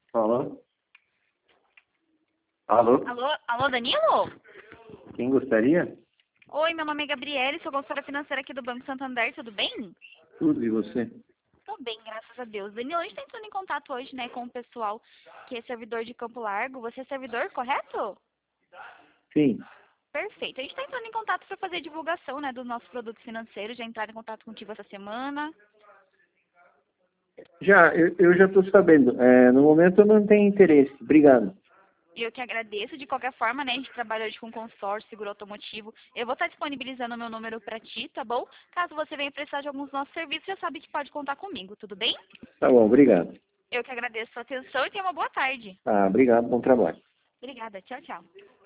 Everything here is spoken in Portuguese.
Alô? Alô? Alô, Danilo? Quem gostaria? Oi, meu nome é Gabriele, sou consultora financeira aqui do Banco Santander, tudo bem? Tudo, e você? Tô bem, graças a Deus. Danilo, a gente tá entrando em contato hoje, né, com o pessoal que é servidor de Campo Largo. Você é servidor, correto? Sim. Perfeito. A gente tá entrando em contato para fazer divulgação, né, dos nossos produtos financeiros. Já entraram em contato contigo essa semana. Eu já estou sabendo. No momento eu não tenho interesse. Obrigado. Eu que agradeço. De qualquer forma, né, a gente trabalha hoje com consórcio, seguro automotivo. Eu vou estar disponibilizando o meu número para ti, tá bom? Caso você venha precisar de alguns dos nossos serviços, já sabe que pode contar comigo, tudo bem? Tá bom, obrigado. Eu que agradeço a sua atenção e tenha uma boa tarde. Obrigado, bom trabalho. Obrigada. Tchau, tchau.